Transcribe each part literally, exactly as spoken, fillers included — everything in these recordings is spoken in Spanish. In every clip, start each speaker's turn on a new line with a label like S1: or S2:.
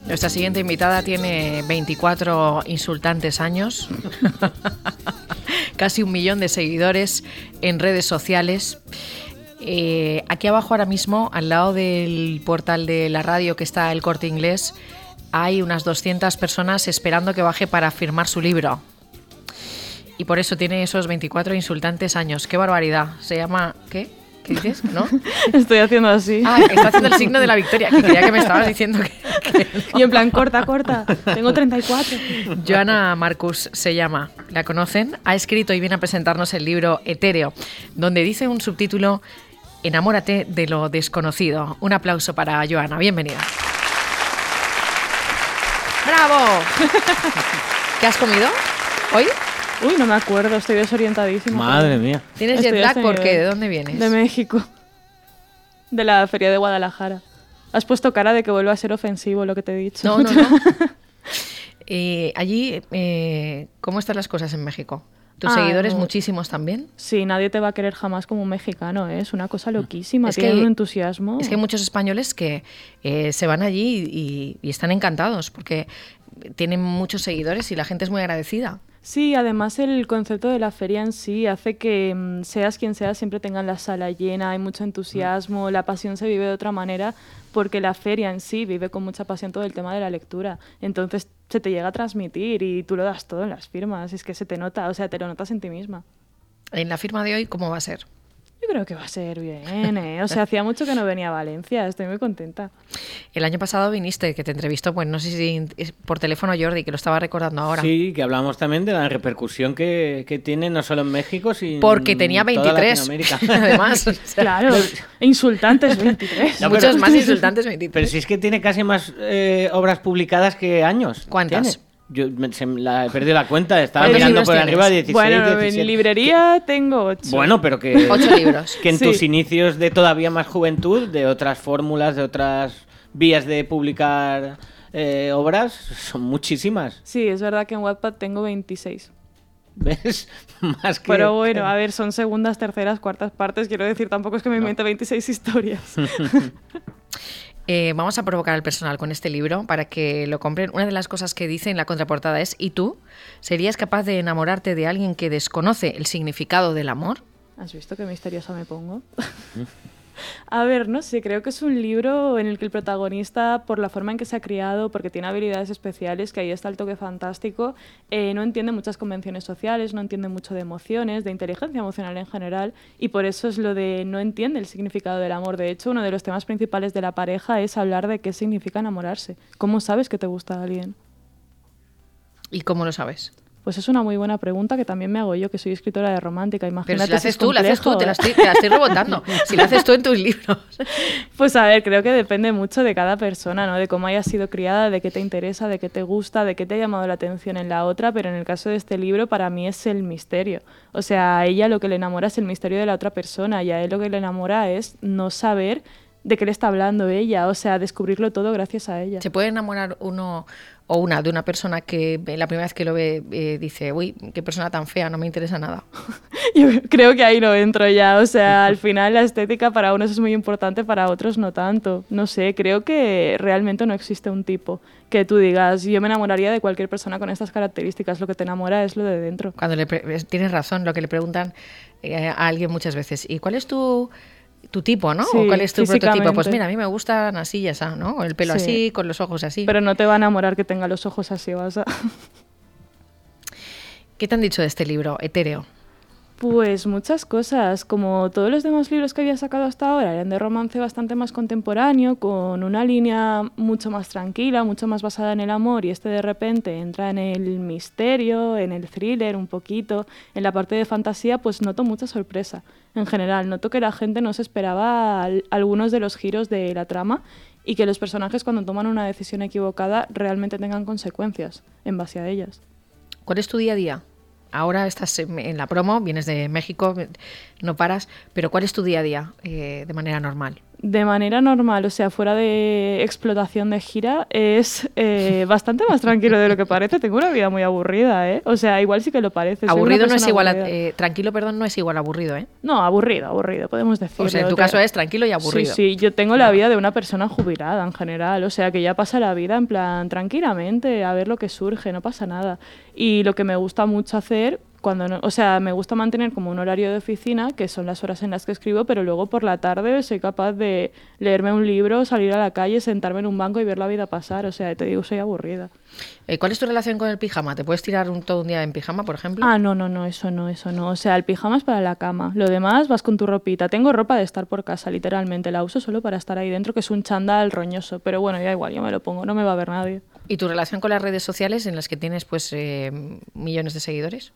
S1: Nuestra siguiente invitada tiene veinticuatro insultantes años, casi un millón de seguidores en redes sociales. Eh, aquí abajo ahora mismo, al lado del portal de la radio que está El Corte Inglés, hay unas doscientas personas esperando que baje para firmar su libro. Y por eso tiene esos veinticuatro insultantes años. ¡Qué barbaridad! Se llama... ¿Qué? ¿Qué dices? ¿No?
S2: Estoy haciendo así.
S1: Ah, está haciendo el signo de la victoria, que creía que me estabas diciendo que... que no.
S2: Y en plan, corta, corta. Tengo treinta y cuatro.
S1: Joanna Marcus se llama. ¿La conocen? Ha escrito y viene a presentarnos el libro Etéreo, donde dice un subtítulo: Enamórate de lo desconocido. Un aplauso para Joanna. Bienvenida. ¡Bravo! ¿Qué has comido hoy?
S2: Uy, no me acuerdo, estoy desorientadísima.
S3: Madre mía.
S1: ¿Tienes jet lag? ¿Por qué? ¿De dónde vienes?
S2: De México. De la feria de Guadalajara. Has puesto cara de que vuelva a ser ofensivo lo que te he dicho.
S1: No, no, no. eh, allí, eh, ¿cómo están las cosas en México? ¿Tus
S2: ah,
S1: seguidores
S2: no.
S1: muchísimos también?
S2: Sí, nadie te va a querer jamás como un mexicano, ¿eh? Es una cosa loquísima,
S1: es
S2: tienen
S1: que,
S2: un entusiasmo.
S1: Es que hay muchos españoles que eh, se van allí y, y están encantados porque tienen muchos seguidores y la gente es muy agradecida.
S2: Sí, además el concepto de la feria en sí hace que mmm, seas quien seas siempre tengan la sala llena, hay mucho entusiasmo, la pasión se vive de otra manera porque la feria en sí vive con mucha pasión todo el tema de la lectura. Entonces se te llega a transmitir y tú lo das todo en las firmas, es que se te nota, o sea, te lo notas en ti misma.
S1: En la firma de hoy, ¿cómo va a ser?
S2: Yo creo que va a ser bien, ¿eh? O sea, hacía mucho que no venía a Valencia, estoy muy contenta.
S1: El año pasado viniste, que te entrevistó, pues no sé si por teléfono Jordi, que lo estaba recordando ahora.
S3: Sí, que hablamos también de la repercusión que, que tiene no solo en México, sino
S1: porque tenía veintitrés,
S3: toda Latinoamérica.
S1: Además.
S2: Claro, insultantes veintitrés.
S1: No, muchos más insultantes veintitrés.
S3: Pero si es que tiene casi más eh, obras publicadas que años.
S1: ¿Cuántas?
S3: ¿Tiene? Yo me, se, la, he perdido la cuenta, estaba
S1: ¿Cuántos
S3: mirando
S1: libros
S3: por
S1: tienes?
S3: arriba dieciséis,
S2: Bueno,
S3: diecisiete.
S2: en librería tengo ocho.
S3: Bueno, pero que...
S1: Ocho libros.
S3: Que en
S2: Sí.
S3: tus inicios de todavía más juventud, de otras fórmulas, de otras vías de publicar eh, obras, son muchísimas.
S2: Sí, es verdad que en Wattpad tengo veintiséis.
S3: ¿Ves? Más que...
S2: Pero bueno, a ver, son segundas, terceras, cuartas partes. Quiero decir, tampoco es que me invente veintiséis historias.
S1: Eh, vamos a provocar al personal con este libro para que lo compren. Una de las cosas que dice en la contraportada es: ¿y tú serías capaz de enamorarte de alguien que desconoce el significado del amor?
S2: ¿Has visto qué misteriosa me pongo? A ver, no sé, creo que es un libro en el que el protagonista, por la forma en que se ha criado, porque tiene habilidades especiales, que ahí está el toque fantástico, eh, no entiende muchas convenciones sociales, no entiende mucho de emociones, de inteligencia emocional en general, y por eso es lo de no entiende el significado del amor. De hecho, uno de los temas principales de la pareja es hablar de qué significa enamorarse. ¿Cómo sabes que te gusta alguien?
S1: ¿Y cómo lo sabes?
S2: Pues es una muy buena pregunta que también me hago yo, que soy escritora de romántica. Imagínate.
S1: Pero si la haces
S2: es
S1: tú, la haces tú,
S2: complejo.
S1: te la estoy, te la estoy rebotando. Si la haces tú en tus libros.
S2: Pues a ver, creo que depende mucho de cada persona, ¿no? De cómo hayas sido criada, de qué te interesa, de qué te gusta, de qué te ha llamado la atención en la otra, pero en el caso de este libro para mí es el misterio. O sea, a ella lo que le enamora es el misterio de la otra persona y a él lo que le enamora es no saber de qué le está hablando ella, o sea, descubrirlo todo gracias a ella.
S1: ¿Se puede enamorar uno o una de una persona que la primera vez que lo ve eh, dice: uy, qué persona tan fea, no me interesa nada?
S2: Yo creo que ahí no entro ya, o sea, al final la estética para unos es muy importante, para otros no tanto. No sé, creo que realmente no existe un tipo que tú digas, yo me enamoraría de cualquier persona con estas características, lo que te enamora es lo de dentro.
S1: Cuando le pre- tienes razón, lo que le preguntan eh, a alguien muchas veces: ¿y cuál es tu, tu tipo, no?
S2: Sí,
S1: ¿O cuál es tu prototipo? Pues
S2: físicamente.
S1: mira, a mí me gustan así y así, ¿no? Con el pelo
S2: Sí.
S1: así, con los ojos así.
S2: Pero no te va a enamorar que tenga los ojos así, vas a...
S1: ¿Qué te han dicho de este libro, Etéreo?
S2: Pues muchas cosas, como todos los demás libros que había sacado hasta ahora, eran de romance bastante más contemporáneo, con una línea mucho más tranquila, mucho más basada en el amor, y este de repente entra en el misterio, en el thriller un poquito, en la parte de fantasía, pues noto mucha sorpresa. En general, noto que la gente no se esperaba al- algunos de los giros de la trama y que los personajes cuando toman una decisión equivocada realmente tengan consecuencias en base a ellas.
S1: ¿Cuál es tu día a día? Ahora estás en en la promo, vienes de México, no paras, pero ¿cuál es tu día a día eh, de manera normal?
S2: de manera normal, o sea, fuera de explotación de gira, es eh, bastante más tranquilo de lo que parece. Tengo una vida muy aburrida, ¿eh? O sea, igual sí que lo parece.
S1: Aburrido no es igual a, eh, tranquilo, perdón, no es igual a aburrido, ¿eh?
S2: No, aburrido, aburrido, podemos decirlo.
S1: O sea, en tu caso es tranquilo y aburrido.
S2: Sí, sí, yo tengo la vida de una persona jubilada en general, o sea, que ya pasa la vida en plan tranquilamente, a ver lo que surge, no pasa nada. Y lo que me gusta mucho hacer... Cuando no, o sea, me gusta mantener como un horario de oficina, que son las horas en las que escribo, pero luego por la tarde soy capaz de leerme un libro, salir a la calle, sentarme en un banco y ver la vida pasar. O sea, te digo, soy aburrida.
S1: Eh, ¿Cuál es tu relación con el pijama? ¿Te puedes tirar un, todo un día en pijama, por ejemplo?
S2: Ah, no, no, no, eso no, eso no. O sea, el pijama es para la cama. Lo demás vas con tu ropita. Tengo ropa de estar por casa, literalmente. La uso solo para estar ahí dentro, que es un chándal roñoso. Pero bueno, ya igual, yo me lo pongo, no me va a ver nadie.
S1: ¿Y tu relación con las redes sociales en las que tienes pues eh, millones de seguidores?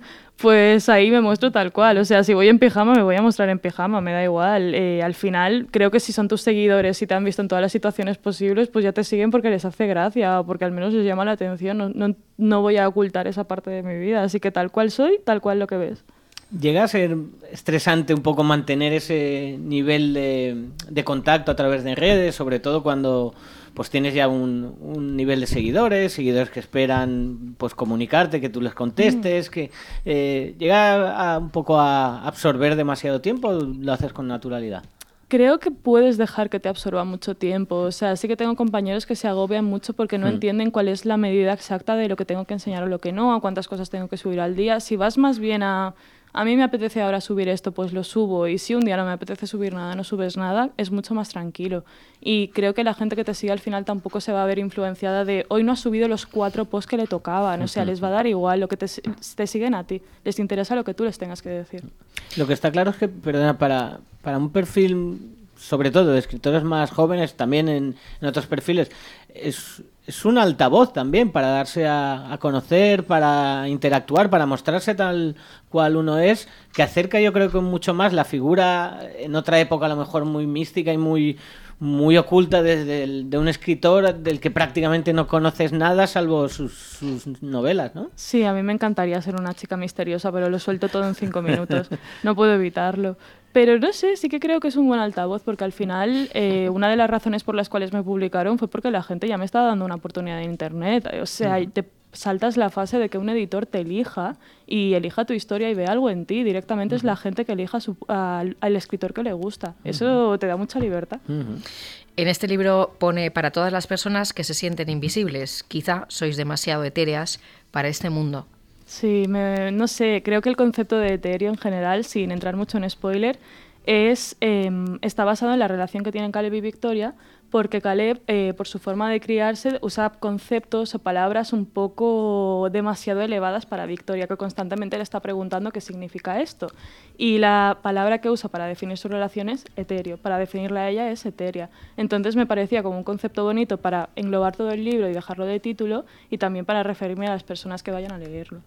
S2: Pues ahí me muestro tal cual. O sea, si voy en pijama, me voy a mostrar en pijama, me da igual. Eh, al final, creo que si son tus seguidores y te han visto en todas las situaciones posibles, pues ya te siguen porque les hace gracia o porque al menos les llama la atención. No, no, no voy a ocultar esa parte de mi vida. Así que tal cual soy, tal cual lo que ves.
S3: ¿Llega a ser estresante un poco mantener ese nivel de, de contacto a través de redes, sobre todo cuando pues tienes ya un, un nivel de seguidores, seguidores que esperan pues comunicarte, que tú les contestes, mm. que eh, llega a, un poco a absorber demasiado tiempo, o lo haces con naturalidad?
S2: Creo que puedes dejar que te absorba mucho tiempo. O sea, sí que tengo compañeros que se agobian mucho porque no mm. entienden cuál es la medida exacta de lo que tengo que enseñar o lo que no, a cuántas cosas tengo que subir al día. Si vas más bien a... A mí me apetece ahora subir esto, pues lo subo. Y si un día no me apetece subir nada, no subes nada, es mucho más tranquilo. Y creo que la gente que te sigue al final tampoco se va a ver influenciada de hoy no has subido los cuatro posts que le tocaban. O sea, les va a dar igual lo que te, te siguen a ti. Les interesa lo que tú les tengas que decir.
S3: Lo que está claro es que, perdona, para, para un perfil, sobre todo de escritores más jóvenes, también en, en otros perfiles, es... Es un altavoz también para darse a, a conocer, para interactuar, para mostrarse tal cual uno es, que acerca yo creo que mucho más la figura en otra época a lo mejor muy mística y muy, muy oculta desde el, de un escritor del que prácticamente no conoces nada salvo sus, sus novelas, ¿no?
S2: Sí, a mí me encantaría ser una chica misteriosa, pero lo suelto todo en cinco minutos. No puedo evitarlo. Pero no sé, sí que creo que es un buen altavoz, porque al final eh, una de las razones por las cuales me publicaron fue porque la gente ya me estaba dando una oportunidad en Internet. O sea, uh-huh. te saltas la fase de que un editor te elija y elija tu historia y ve algo en ti. Directamente uh-huh. es la gente que elija su, al, al escritor que le gusta. Uh-huh. Eso te da mucha libertad.
S1: Uh-huh. En este libro pone para todas las personas que se sienten invisibles. Quizá sois demasiado etéreas para este mundo.
S2: Sí, me, no sé, creo que el concepto de etéreo en general, sin entrar mucho en spoiler, es, eh, está basado en la relación que tienen Caleb y Victoria, porque Caleb, eh, por su forma de criarse, usa conceptos o palabras un poco demasiado elevadas para Victoria, que constantemente le está preguntando qué significa esto. Y la palabra que usa para definir su relación es etéreo, para definirla a ella es etérea. Entonces me parecía como un concepto bonito para englobar todo el libro y dejarlo de título, y también para referirme a las personas que vayan a leerlo.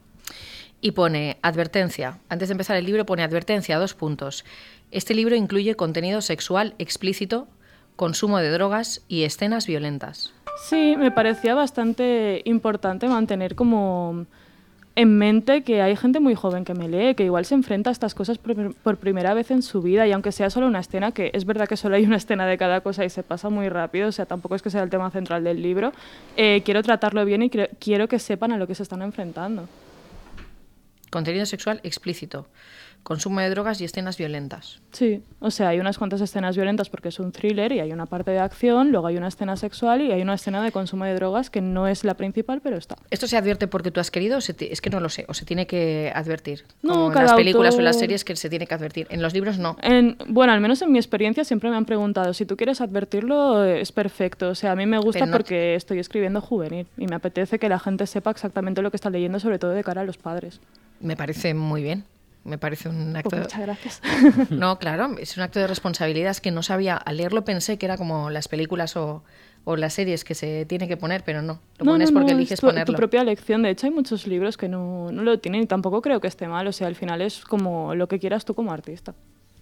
S1: Y pone advertencia. Antes de empezar el libro pone advertencia, dos puntos. Este libro incluye contenido sexual explícito, consumo de drogas y escenas violentas.
S2: Sí, me parecía bastante importante mantener como en mente que hay gente muy joven que me lee, que igual se enfrenta a estas cosas por, por primera vez en su vida, y aunque sea solo una escena, que es verdad que solo hay una escena de cada cosa y se pasa muy rápido, o sea, tampoco es que sea el tema central del libro, eh, quiero tratarlo bien y cre- quiero que sepan a lo que se están enfrentando.
S1: Contenido sexual explícito, consumo de drogas y escenas violentas.
S2: Sí, o sea, hay unas cuantas escenas violentas porque es un thriller y hay una parte de acción, luego hay una escena sexual y hay una escena de consumo de drogas que no es la principal, pero está.
S1: ¿Esto se advierte porque tú has querido? O se te... Es que no lo sé, o se tiene que advertir.
S2: No,
S1: como
S2: cada
S1: en las películas
S2: autor...
S1: o en las series que se tiene que advertir. En los libros no.
S2: En, bueno, al menos en mi experiencia siempre me han preguntado, si tú quieres advertirlo es perfecto. O sea, a mí me gusta no... porque estoy escribiendo juvenil y me apetece que la gente sepa exactamente lo que está leyendo, sobre todo de cara a los padres.
S1: Me parece muy bien. Me parece un acto...
S2: Pues muchas gracias.
S1: No, claro, es un acto de responsabilidad. Es que no sabía, al leerlo pensé que era como las películas o, o las series que se tiene que poner, pero no. Lo
S2: no,
S1: pones
S2: no,
S1: porque
S2: no,
S1: eliges
S2: es tu,
S1: ponerlo.
S2: tu propia elección. De hecho, hay muchos libros que no, no lo tienen y tampoco creo que esté mal. O sea, al final es como lo que quieras tú como artista.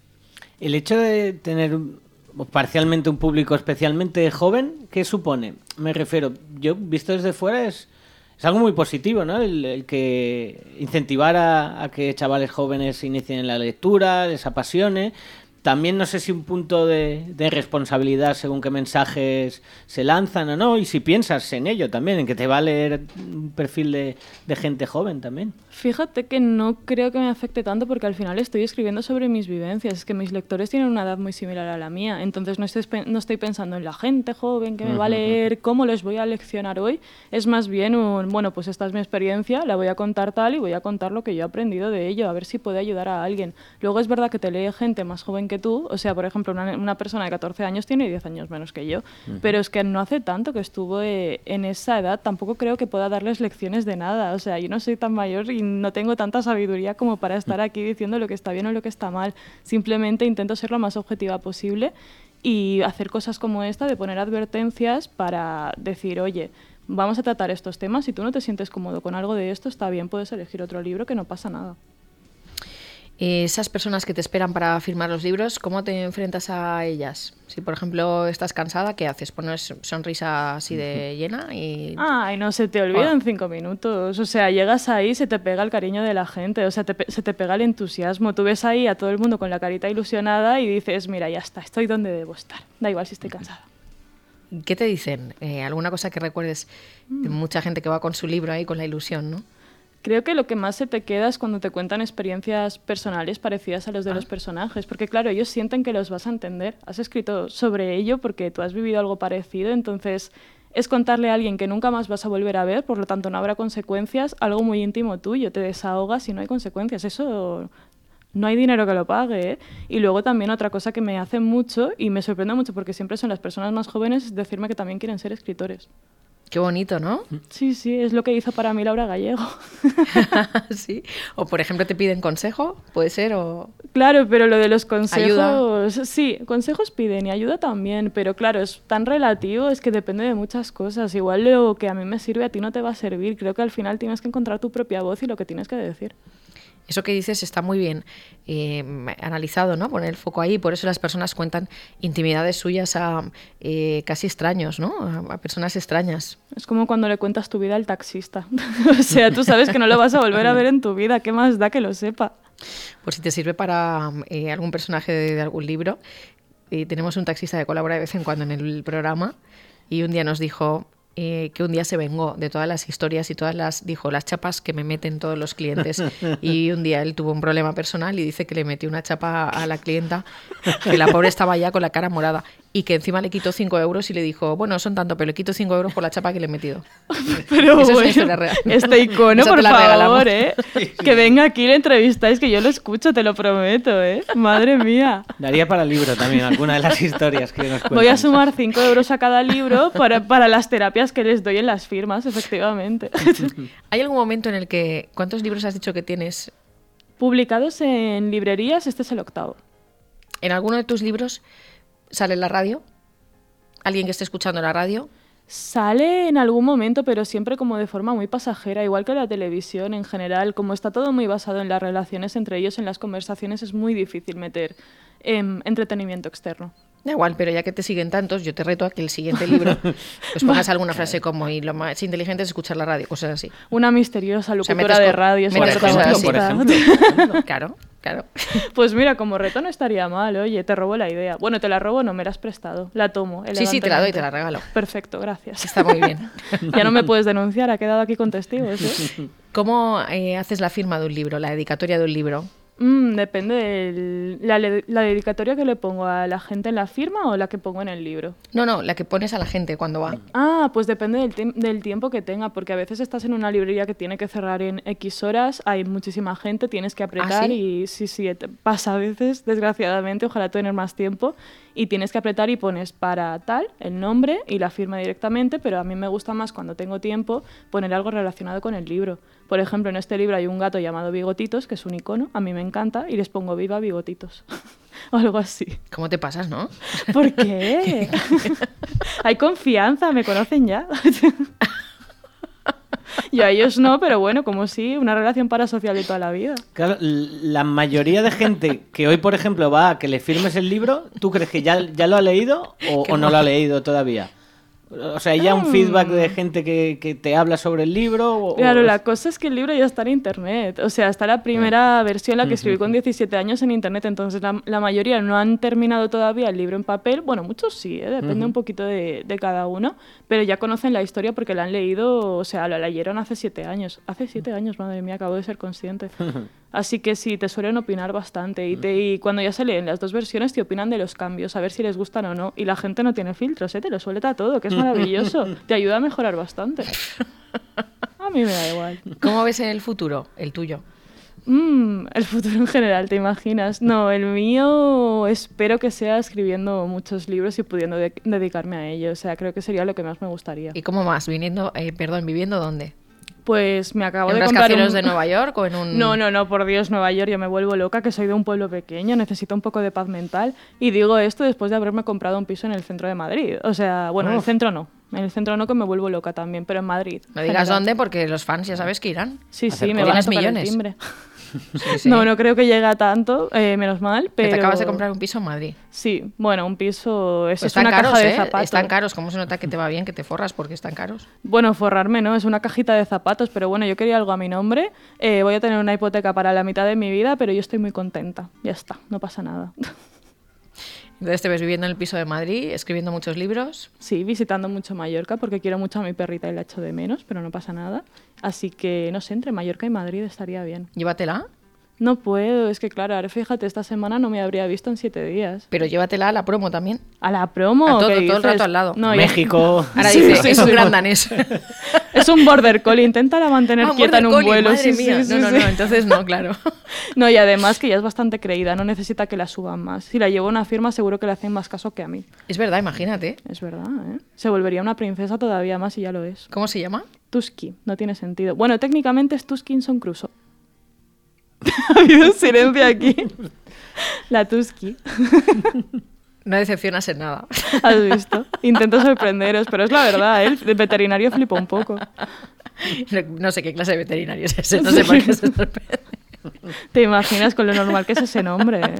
S3: El hecho de tener parcialmente un público especialmente joven, ¿qué supone? Me refiero, yo visto desde fuera es... Es algo muy positivo, ¿no? El, el que incentivar a, a que chavales jóvenes se inicien en la lectura, les apasione. también no sé si un punto de, de responsabilidad según qué mensajes se lanzan o no, y si piensas en ello también, en que te va a leer un perfil de, de gente joven también.
S2: Fíjate que no creo que me afecte tanto porque al final estoy escribiendo sobre mis vivencias. Es que mis lectores tienen una edad muy similar a la mía, entonces no estoy, no estoy pensando en la gente joven que me va a leer, cómo les voy a leccionar hoy. Es más bien un, bueno, pues esta es mi experiencia, la voy a contar tal y voy a contar lo que yo he aprendido de ello, a ver si puede ayudar a alguien. Luego es verdad que te lee gente más joven que tú, o sea, por ejemplo, una, una persona de catorce años tiene diez años menos que yo, uh-huh. pero es que no hace tanto que estuve en esa edad, tampoco creo que pueda darles lecciones de nada, o sea, yo no soy tan mayor y no tengo tanta sabiduría como para estar aquí diciendo lo que está bien o lo que está mal. Simplemente intento ser lo más objetiva posible y hacer cosas como esta, de poner advertencias para decir, oye, vamos a tratar estos temas, si tú no te sientes cómodo con algo de esto, está bien, puedes elegir otro libro, que no pasa nada.
S1: Esas personas que te esperan para firmar los libros, ¿cómo te enfrentas a ellas? Si, por ejemplo, estás cansada, ¿qué haces? ¿Pones sonrisa así de llena? Y...
S2: Ay, no se te olvida en cinco minutos. O sea, llegas ahí, se te pega el cariño de la gente, o sea, te, se te pega el entusiasmo. Tú ves ahí a todo el mundo con la carita ilusionada y dices, mira, ya está, estoy donde debo estar. Da igual si estoy cansada.
S1: ¿Qué te dicen? Eh, ¿Alguna cosa que recuerdes? Mm. Mucha gente que va con su libro ahí, con la ilusión, ¿no?
S2: Creo que lo que más se te queda es cuando te cuentan experiencias personales parecidas a los de ah. los personajes, porque claro, ellos sienten que los vas a entender. Has escrito sobre ello porque tú has vivido algo parecido, entonces es contarle a alguien que nunca más vas a volver a ver, por lo tanto no habrá consecuencias, algo muy íntimo tuyo, te desahogas y no hay consecuencias. Eso no hay dinero que lo pague, ¿eh? Y luego también otra cosa que me hace mucho y me sorprende mucho porque siempre son las personas más jóvenes, es decirme que también quieren ser escritores.
S1: Qué bonito, ¿no?
S2: Sí, sí, es lo que hizo para mí Laura Gallego.
S1: Sí. O, por ejemplo, te piden consejo, puede ser, o...
S2: Claro, pero lo de los consejos...
S1: Ayuda.
S2: Sí, consejos piden y ayuda también, pero claro, es tan relativo, es que depende de muchas cosas. Igual lo que a mí me sirve a ti no te va a servir. Creo que al final tienes que encontrar tu propia voz y lo que tienes que decir.
S1: Eso que dices está muy bien eh, analizado, ¿no? Poner el foco ahí. Por eso las personas cuentan intimidades suyas a eh, casi extraños, ¿no? A, a personas extrañas.
S2: Es como cuando le cuentas tu vida al taxista. O sea, tú sabes que no lo vas a volver a ver en tu vida. ¿Qué más da que lo sepa?
S1: Pues si te sirve para eh, algún personaje de, de algún libro, eh, tenemos un taxista que colabora de vez en cuando en el programa y un día nos dijo... Eh, que un día se vengó de todas las historias y todas las, dijo, las chapas que me meten todos los clientes. Y un día él tuvo un problema personal y dice que le metió una chapa a la clienta, que la pobre estaba ya con la cara morada y que encima le quitó cinco euros y le dijo, bueno, son tanto, pero le quito cinco euros por la chapa que le he metido.
S2: Pero
S1: Esa
S2: bueno,
S1: es una real.
S2: Este icono, por favor, ¿eh? Que venga aquí y le entrevistáis, que yo lo escucho, te lo prometo, ¿eh? Madre mía.
S3: Daría para el libro también alguna de las historias que nos cuentan.
S2: Voy a sumar cinco euros a cada libro para, para las terapias que les doy en las firmas, efectivamente.
S1: ¿Hay algún momento en el que... ¿Cuántos libros has dicho que tienes?
S2: Publicados en librerías, este es el octavo.
S1: ¿En alguno de tus libros sale en la radio? ¿Alguien que esté escuchando la radio?
S2: Sale en algún momento, pero siempre como de forma muy pasajera, igual que la televisión en general. Como está todo muy basado en las relaciones entre ellos, en las conversaciones, es muy difícil meter eh, entretenimiento externo.
S1: Da igual, pero ya que te siguen tantos, yo te reto a que el siguiente libro pues pongas alguna frase como y lo más inteligente es escuchar la radio, cosas así.
S2: Una misteriosa locutora
S1: o sea,
S2: de radio.
S1: Por ejemplo,
S3: por ejemplo.
S1: Claro, claro.
S2: Pues mira, como reto no estaría mal, oye, te robo la idea. Bueno, te la robo, no me la has prestado, la tomo.
S1: Sí, sí, te la doy, te la regalo.
S2: Perfecto, gracias.
S1: Está muy bien.
S2: Ya no me puedes denunciar, ha quedado aquí con testigos, ¿eh?
S1: ¿Cómo eh, haces la firma de un libro, la dedicatoria de un libro?
S2: Mm, depende de la, la dedicatoria que le pongo a la gente en la firma o la que pongo en el libro.
S1: No, no, la que pones a la gente cuando va.
S2: Ah, pues depende del, te- del tiempo que tenga, porque a veces estás en una librería que tiene que cerrar en X horas, hay muchísima gente, tienes que apretar.
S1: ¿Ah, sí?
S2: Y sí, sí, te pasa a veces, desgraciadamente, ojalá tener más tiempo, y tienes que apretar y pones para tal, el nombre y la firma directamente, pero a mí me gusta más cuando tengo tiempo poner algo relacionado con el libro. Por ejemplo, en este libro hay un gato llamado Bigotitos, que es un icono, a mí me encanta, y les pongo viva Bigotitos. O algo así.
S1: ¿Cómo te pasas, no?
S2: ¿Por qué? Hay confianza, me conocen ya. Yo a ellos no, pero bueno, como sí, una relación parasocial de toda la vida.
S3: Claro, la mayoría de gente que hoy, por ejemplo, va a que le firmes el libro, ¿tú crees que ya, ya lo ha leído o, o no lo ha leído todavía? O sea, ¿hay ya un feedback de gente que, que te habla sobre el libro? O,
S2: claro,
S3: o...
S2: la cosa es que el libro ya está en internet. O sea, está la primera versión, la que escribí con diecisiete años en internet. Entonces, la, la mayoría no han terminado todavía el libro en papel. Bueno, muchos sí, ¿eh? Depende uh-huh. un poquito de, de cada uno. Pero ya conocen la historia porque la han leído, o sea, la leyeron hace siete años. Hace siete años, madre mía, acabo de ser consciente. Así que sí, te suelen opinar bastante. Y, te, y cuando ya se leen las dos versiones, te opinan de los cambios, a ver si les gustan o no. Y la gente no tiene filtros, ¿eh? Te lo suelta todo, que es maravilloso. Te ayuda a mejorar bastante. A mí me da igual.
S1: ¿Cómo ves el futuro, el tuyo?
S2: Mm, el futuro en general, ¿te imaginas? No, el mío espero que sea escribiendo muchos libros y pudiendo de- dedicarme a ello. O sea, creo que sería lo que más me gustaría.
S1: ¿Y cómo más? Viniendo, eh, perdón, ¿viviendo dónde?
S2: Pues me acabo
S1: ¿En
S2: de
S1: un
S2: comprar
S1: rascacielos
S2: un...
S1: de Nueva York o en un...?
S2: No, no, no, por Dios, Nueva York, yo me vuelvo loca, que soy de un pueblo pequeño, necesito un poco de paz mental. Y digo esto después de haberme comprado un piso en el centro de Madrid. O sea, bueno, Uf. en el centro no. En el centro no, que me vuelvo loca también, pero en Madrid.
S1: No digas general. Dónde, porque los fans ya sabes que irán.
S2: Sí, sí, me van a tocar millones. El timbre.
S1: Sí, sí.
S2: No, no creo que llegue a tanto, eh, menos mal, pero...
S1: Que te acabas de comprar un piso en Madrid.
S2: Sí, bueno, un piso... Es,
S1: pues
S2: es una
S1: caros,
S2: caja de
S1: ¿eh?
S2: zapatos.
S1: Están caros, ¿cómo se nota que te va bien, que te forras porque están caros?
S2: Bueno, forrarme, ¿no? Es una cajita de zapatos, pero bueno, yo quería algo a mi nombre. Eh, voy a tener una hipoteca para la mitad de mi vida, pero yo estoy muy contenta. Ya está, no pasa nada.
S1: Entonces te ves viviendo en el piso de Madrid, escribiendo muchos libros.
S2: Sí, visitando mucho Mallorca, porque quiero mucho a mi perrita y la echo de menos, pero no pasa nada. Así que, no sé, entre Mallorca y Madrid estaría bien.
S1: Llévatela.
S2: No puedo, es que claro, ahora fíjate, esta semana no me habría visto en siete días.
S1: Pero llévatela a la promo también.
S2: ¿A la promo?
S1: A todo,
S2: ¿Qué
S1: todo el rato al lado.
S3: No, México.
S1: Ahora dice, sí, sí, es un sí, gran danés.
S2: Es un border collie, inténtala mantener
S1: ah,
S2: quieta en un
S1: collie,
S2: vuelo.
S1: Madre
S2: sí,
S1: mía.
S2: Sí,
S1: no, no,
S2: sí.
S1: no, entonces no, claro.
S2: No, y además que ya es bastante creída, no necesita que la suban más. Si la llevo a una firma seguro que le hacen más caso que a mí.
S1: Es verdad, imagínate.
S2: Es verdad, ¿eh? Se volvería una princesa todavía más y ya lo es.
S1: ¿Cómo se llama?
S2: Tusky, no tiene sentido. Bueno, técnicamente es Tuskinson Crusoe. Ha habido un silencio aquí. La Tusky.
S1: No decepcionas en nada.
S2: ¿Has visto? Intento sorprenderos, pero es la verdad, ¿eh? El veterinario flipa un poco.
S1: No sé qué clase de veterinario es ese, no sé por qué se sorprende.
S2: ¿Te imaginas con lo normal que es ese nombre? ¿eh?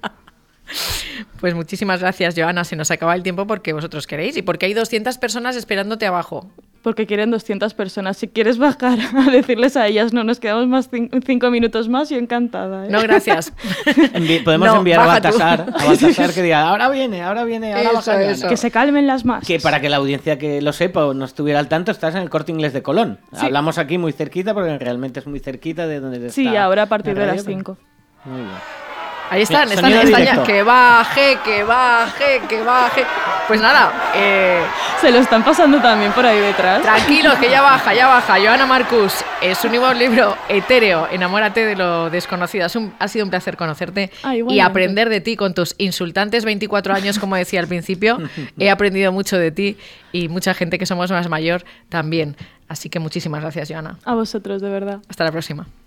S1: Pues muchísimas gracias, Joana. Se nos acaba el tiempo porque vosotros queréis y porque hay doscientas personas esperándote abajo.
S2: Porque quieren doscientas personas. Si quieres bajar a decirles a ellas, no, nos quedamos más cin- cinco minutos más, yo encantada. ¿eh?
S1: No, gracias.
S3: Envi- podemos no, enviar a Baltasar, a Baltasar que diga, ahora viene, ahora viene, ahora
S1: eso,
S3: baja.
S1: Eso.
S2: Que se calmen las masas.
S3: Que para que la audiencia que lo sepa o no estuviera al tanto, estás en el Corte Inglés de Colón. Sí. Hablamos aquí muy cerquita porque realmente es muy cerquita de donde está.
S2: Sí, ahora a partir de las cinco.
S3: Muy bien.
S1: Ahí están,
S3: Bien,
S1: están, están ya.
S3: Directo.
S1: Que baje, que baje, que baje. Pues nada, eh,
S2: se lo están pasando también por ahí detrás.
S1: Tranquilos, que ya baja, ya baja. Joana Marcus, es su nuevo libro, Etéreo, Enamórate de lo desconocido. Es un, ha sido un placer conocerte ah, y aprender de ti con tus insultantes veinticuatro años, como decía al principio. He aprendido mucho de ti y mucha gente que somos más mayor también. Así que muchísimas gracias, Joana.
S2: A vosotros, de verdad.
S1: Hasta la próxima.